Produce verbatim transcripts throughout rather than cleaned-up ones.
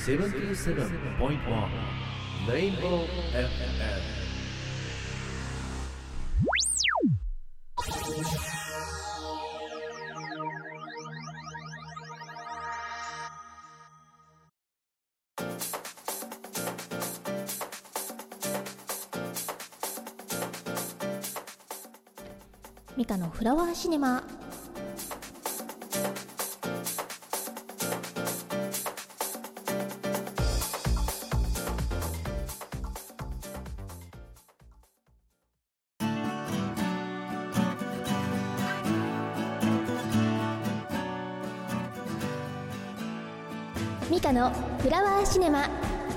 セブンティーセブンポイントワン レインボー エフエム。 ミカのフラワーシネマ。ミカのフラワーシネマ。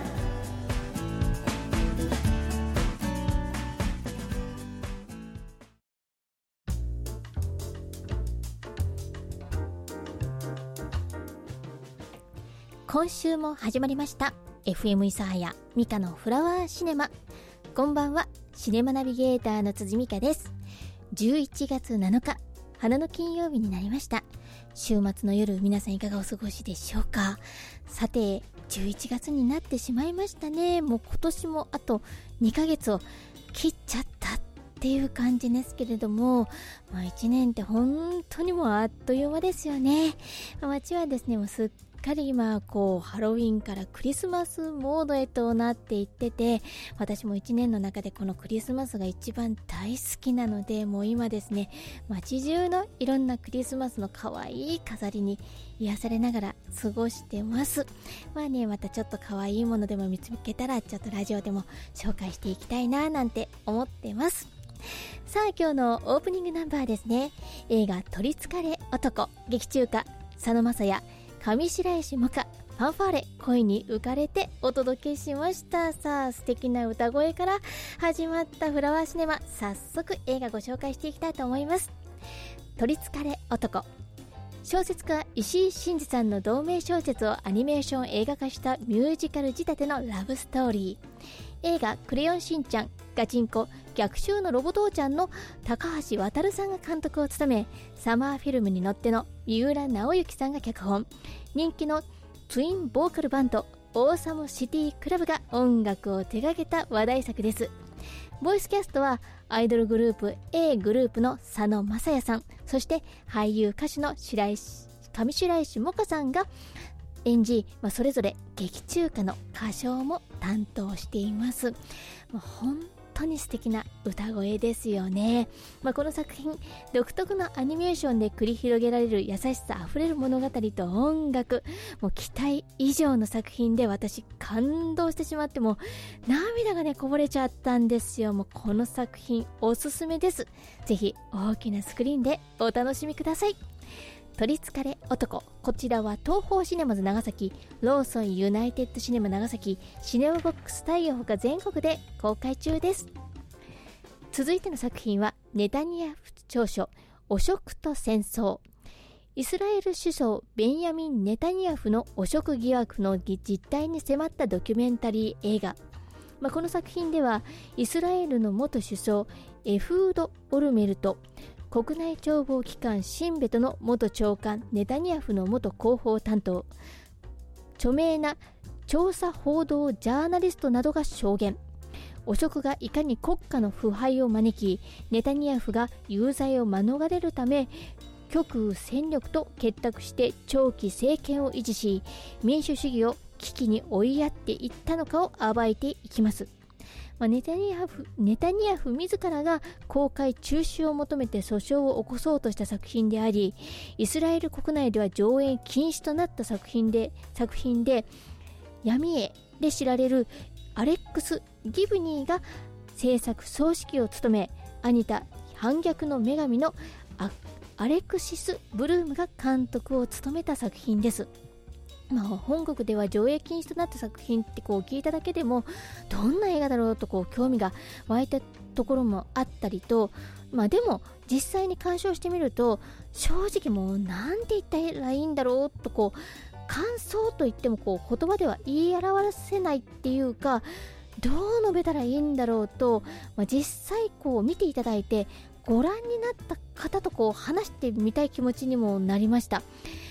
今週も始まりました エフエム 諫早ミカのフラワーシネマ。こんばんは、シネマナビゲーターの辻美香です。じゅういちがつなのか、花の金曜日になりました。週末の夜、皆さんいかがお過ごしでしょうか。さて、じゅういちがつになってしまいましたね。もう今年もあとにかげつを切っちゃったっていう感じですけれども、まあいちねんって本当にもうあっという間ですよね。街はですね、もうすっしっかり今こうハロウィンからクリスマスモードへとなっていってて、私も一年の中でこのクリスマスが一番大好きなので、もう今ですね、街中のいろんなクリスマスの可愛い飾りに癒されながら過ごしてます。まあね、またちょっと可愛いものでも見つけたらちょっとラジオでも紹介していきたいななんて思ってます。さあ、今日のオープニングナンバーですね。映画取りつかれ男、劇中歌佐野晶也、上白石萌歌、ファンファーレ、恋に浮かれてお届けしました。さあ、素敵な歌声から始まったフラワーシネマ、早速映画ご紹介していきたいと思います。取りつかれ男。小説家石井真嗣さんの同名小説をアニメーション映画化したミュージカル仕立てのラブストーリー。映画クレヨンしんちゃん、ガチンコ、逆襲のロボ父ちゃんの高橋渉さんが監督を務め、サマーフィルムに乗っての三浦直之さんが脚本、人気のツインボーカルバンドオーサムシティクラブが音楽を手掛けた話題作です。ボイスキャストはアイドルグループ A グループの佐野晶也さん、そして俳優歌手の白石上白石萌歌さんが演じ、まあ、それぞれ劇中歌の歌唱も担当しています。まあ、本当に素敵な歌声ですよね。まあ、この作品、独特のアニメーションで繰り広げられる優しさあふれる物語と音楽、もう期待以上の作品で、私感動してしまって、もう涙がねこぼれちゃったんですよ。もうこの作品おすすめです。ぜひ大きなスクリーンでお楽しみください。取りつかれ男。こちらは東宝シネマズ長崎、ローソンユナイテッドシネマ長崎、シネマボックス太陽ほか全国で公開中です。続いての作品はネタニヤフ長書、汚職と戦争。イスラエル首相ベンヤミン・ネタニヤフの汚職疑惑の実態に迫ったドキュメンタリー映画。まあ、この作品ではイスラエルの元首相エフード・オルメルト、国内諜報機関シンベトの元長官ネタニヤフの元広報担当、著名な調査報道ジャーナリストなどが証言。汚職がいかに国家の腐敗を招き、ネタニヤフが有罪を免れるため極右戦力と結託して長期政権を維持し、民主主義を危機に追いやっていったのかを暴いていきます。まあ、ネタニヤフ、ネタニヤフ自らが公開中止を求めて訴訟を起こそうとした作品であり、イスラエル国内では上映禁止となった作品で、作品で闇絵で知られるアレックス・ギブニーが制作総指揮を務め、アニタ反逆の女神の ア, アレクシス・ブルームが監督を務めた作品です。まあ、本国では上映禁止となった作品ってこう聞いただけでもどんな映画だろうとこう興味が湧いたところもあったりと、まあでも実際に鑑賞してみると正直もうなんて言ったらいいんだろうとこう感想といってもこう言葉では言い表せないっていうか、どう述べたらいいんだろうと、まあ、実際こう見ていただいてご覧になった方とこう話してみたい気持ちにもなりました。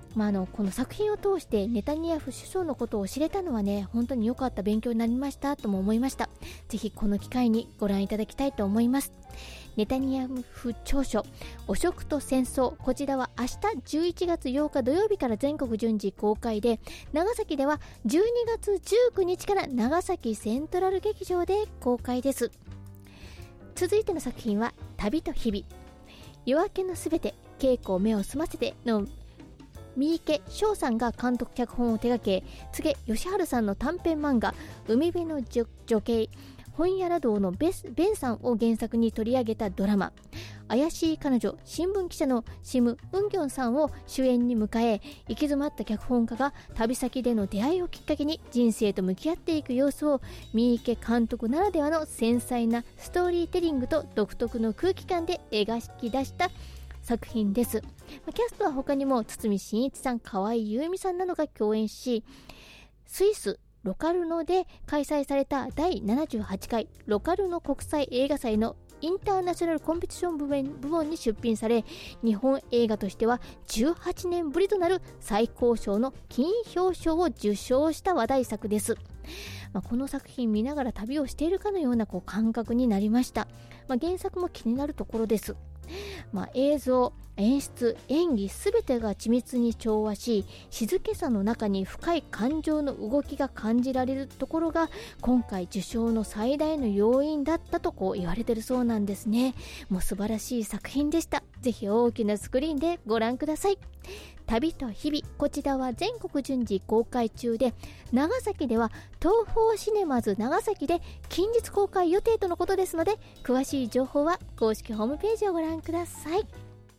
まあ、あのこの作品を通してネタニヤフ首相のことを知れたのはね、本当に良かった、勉強になりましたとも思いました。ぜひこの機会にご覧いただきたいと思います。ネタニヤフ長書汚職と戦争、こちらは明日じゅういちがつようか土曜日から全国順次公開で、長崎ではじゅうにがつじゅうくにちから長崎セントラル劇場で公開です。続いての作品は旅と日々、夜明けのすべて、稽古を目を澄ませての三池翔さんが監督脚本を手掛け、柘植義治さんの短編漫画海辺の女系本屋ら堂のベスベンさんを原作に取り上げたドラマ、怪しい彼女新聞記者のシム・ウンギョンさんを主演に迎え、行き詰まった脚本家が旅先での出会いをきっかけに人生と向き合っていく様子を三池監督ならではの繊細なストーリーテリングと独特の空気感で描き出した作品です。キャストは他にも堤真一さん、河合優美さんなどが共演し、スイスロカルノで開催されただいななじゅうはちかいロカルノ国際映画祭のインターナショナルコンペティション部門、部門に出品され、日本映画としてはじゅうはちねんぶりとなる最高賞の金表彰を受賞した話題作です。まあ、この作品見ながら旅をしているかのようなこう感覚になりました。まあ、原作も気になるところです。まあ、映像、演出、演技すべてが緻密に調和し、静けさの中に深い感情の動きが感じられるところが今回受賞の最大の要因だったとこう言われているそうなんですね。もう素晴らしい作品でした。ぜひ大きなスクリーンでご覧ください。旅と日々、こちらは全国順次公開中で、長崎では東宝シネマズ長崎で近日公開予定とのことですので、詳しい情報は公式ホームページをご覧ください。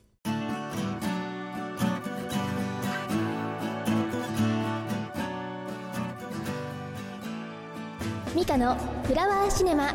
ミカのフラワーシネマ。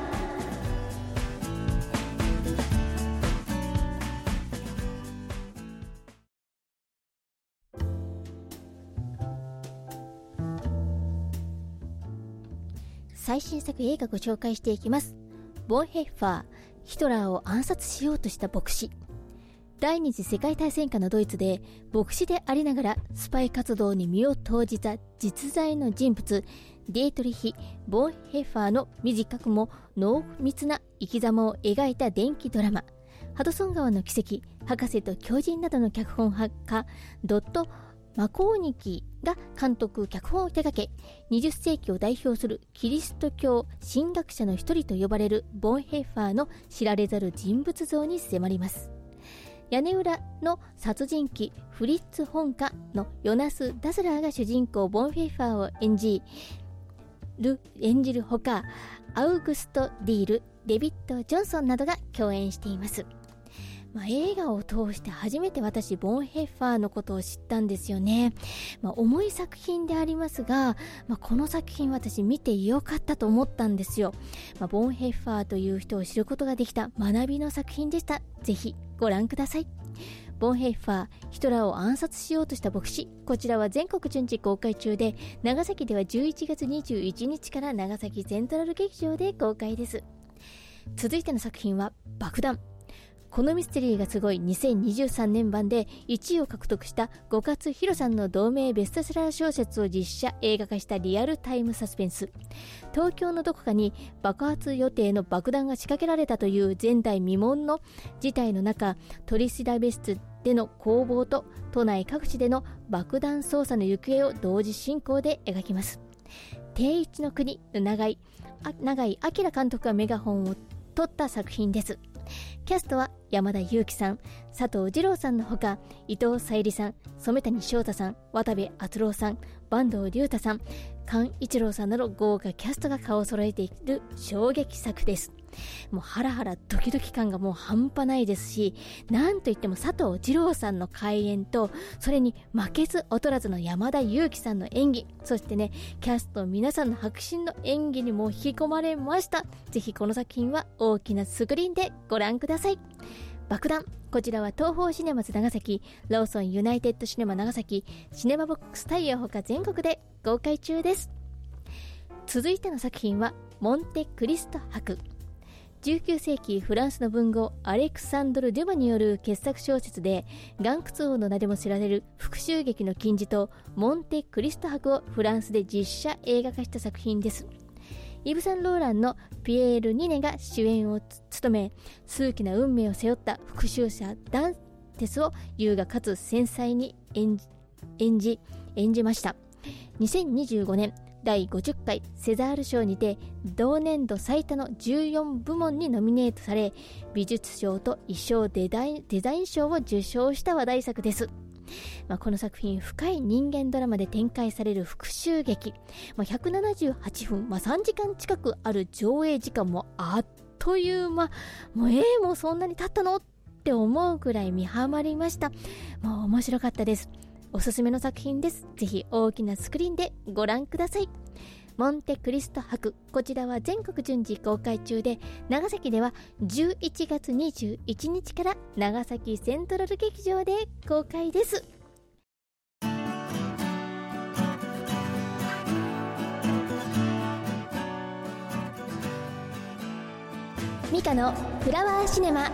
最新作映画ご紹介していきます。ボンヘッファー、ヒトラーを暗殺しようとした牧師。第二次世界大戦下のドイツで牧師でありながらスパイ活動に身を投じた実在の人物、ディエトリヒ・ボンヘッファーの短くも濃密な生き様を描いた伝記ドラマ、ハドソン川の奇跡、博士と狂人などの脚本家ドット・マコーニキーが監督脚本を手掛け、にじゅっせいきを代表するキリスト教神学者の一人と呼ばれるボンヘッファーの知られざる人物像に迫ります。屋根裏の殺人鬼フリッツ本家のヨナス・ダスラーが主人公ボンヘッファーを演じる演じるほか、アウグスト・ディール、デビッド・ジョンソンなどが共演しています。まあ、映画を通して初めて私ボンヘッファーのことを知ったんですよね。まあ、重い作品でありますが、まあ、この作品私見てよかったと思ったんですよ。まあ、ボンヘッファーという人を知ることができた学びの作品でした。ぜひご覧ください。ボンヘッファー、ヒトラーを暗殺しようとした牧師。こちらは全国順次公開中で、長崎ではじゅういちがつにじゅういちにちから長崎セントラル劇場で公開です。続いての作品は爆弾。このミステリーがすごいにせんにじゅうさんねん版でいちいを獲得した五勝弘さんの同名ベストセラー小説を実写映画化したリアルタイムサスペンス。東京のどこかに爆発予定の爆弾が仕掛けられたという前代未聞の事態の中、取り調べ室での攻防と都内各地での爆弾捜査の行方を同時進行で描きます。定一の国の永井永井明監督がメガホンを取った作品です。キャストは山田裕貴さん、佐藤二朗さんのほか、伊藤沙莉さん、染谷翔太さん、渡部篤郎さん、坂東龍太さん、菅一郎さんなど豪華キャストが顔を揃えている衝撃作です。もうハラハラドキドキ感がもう半端ないですし、なんといっても佐藤二朗さんの怪演と、それに負けず劣らずの山田裕貴さんの演技、そしてね、キャスト皆さんの迫真の演技にも引き込まれました。ぜひこの作品は大きなスクリーンでご覧ください。爆弾。こちらは東宝シネマズ長崎、ローソンユナイテッドシネマ長崎、シネマボックスタイヤほか全国で公開中です。続いての作品はモンテクリスト博。 じゅうきゅうせいきフランスの文豪アレクサンドル・デュマによる傑作小説で、岩窟王の名でも知られる復讐劇の金字塔モンテクリスト博をフランスで実写映画化した作品です。イヴ・サンローランのピエール・ニネが主演を務め、数奇な運命を背負った復讐者ダンテスを優雅かつ繊細に演じ演じ演じました。にせんにじゅうごねんだいごじゅっかいセザール賞にて同年度最多のじゅうよんぶもんにノミネートされ、美術賞と衣装デザイン、デザイン賞を受賞した話題作です。まあ、この作品、深い人間ドラマで展開される復讐劇、まあ、ひゃくななじゅうはちふん、まあ、さんじかん近くある上映時間もあっという間、もうえー、もうそんなに経ったのって思うくらい見はまりました。もう面白かったです。おすすめの作品です。ぜひ大きなスクリーンでご覧ください。モンテクリスト博、こちらは全国順次公開中で、長崎ではじゅういちがつにじゅういちにちから長崎セントラル劇場で公開です。ミカのフラワーシネマ。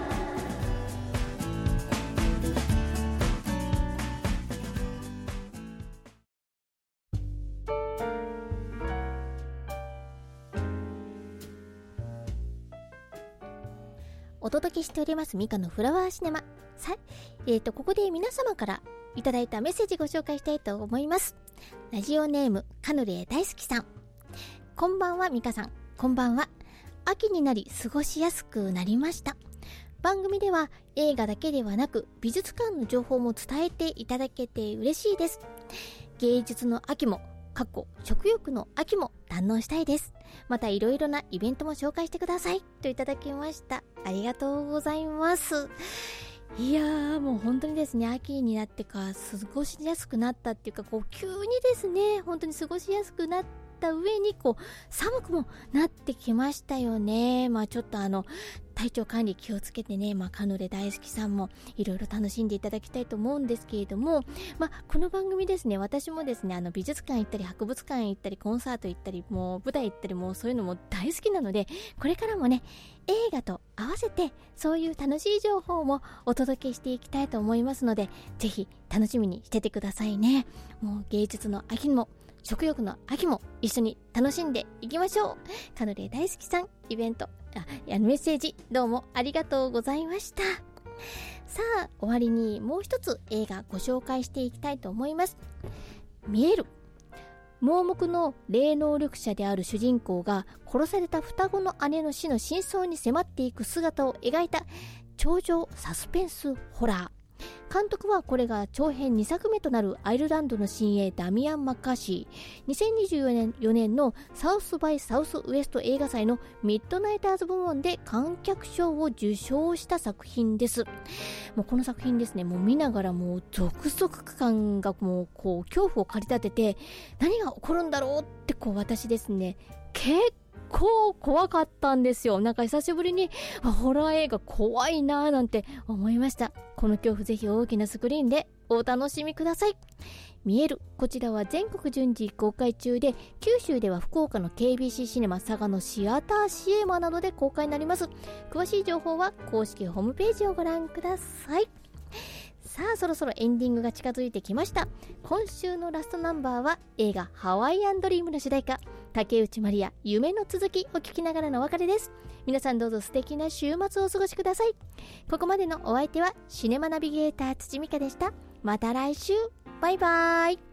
お届けしておりますミカのフラワーシネマ。さ、えーと、ここで皆様からいただいたメッセージご紹介したいと思います。ラジオネームカヌレ大好きさん。こんばんはミカさん、こんばんは。秋になり過ごしやすくなりました。番組では映画だけではなく美術館の情報も伝えていただけて嬉しいです。芸術の秋もかっこ食欲の秋も堪能したいです。またいろいろなイベントも紹介してくださいといただきました。ありがとうございます。いやー、もう本当にですね、秋になってから過ごしやすくなったっていうか、こう急にですね、本当に過ごしやすくなった上にこう寒くもなってきましたよね。まあちょっとあの体調管理気をつけてね、まあカヌレ大好きさんもいろいろ楽しんでいただきたいと思うんですけれども、まあこの番組ですね、私もですね、あの美術館行ったり博物館行ったりコンサート行ったり、もう舞台行ったり、もうそういうのも大好きなので、これからもね、映画と合わせてそういう楽しい情報もお届けしていきたいと思いますので、ぜひ楽しみにしててくださいね。もう芸術の秋も食欲の秋も一緒に楽しんでいきましょう。カヌレ大好きさん、イベント、あ、メッセージどうもありがとうございました。さあ、終わりにもう一つ映画ご紹介していきたいと思います。見える。盲目の霊能力者である主人公が殺された双子の姉の死の真相に迫っていく姿を描いた頂上サスペンスホラー。監督はこれが長編にさくめとなるアイルランドの新鋭ダミアン・マッカーシー。にせんにじゅうよねんのサウスバイサウスウエスト映画祭のミッドナイターズ部門で観客賞を受賞した作品です。もうこの作品ですね、もう見ながらもうゾクゾク感がもうこう恐怖を駆り立てて、何が起こるんだろうってこう私ですね、結構結構怖かったんですよ。なんか久しぶりにホラー映画怖いなーなんて思いました。この恐怖ぜひ大きなスクリーンでお楽しみください。見える。こちらは全国順次公開中で、九州では福岡の ケービーシー シネマ、佐賀のシアターシエマなどで公開になります。詳しい情報は公式ホームページをご覧ください。さあ、そろそろエンディングが近づいてきました。今週のラストナンバーは映画ハワイアンドリームの主題歌、竹内まりや夢の続きを聞きながらのお別れです。皆さんどうぞ素敵な週末をお過ごしください。ここまでのお相手はシネマナビゲーター辻美香でした。また来週。バイバイ。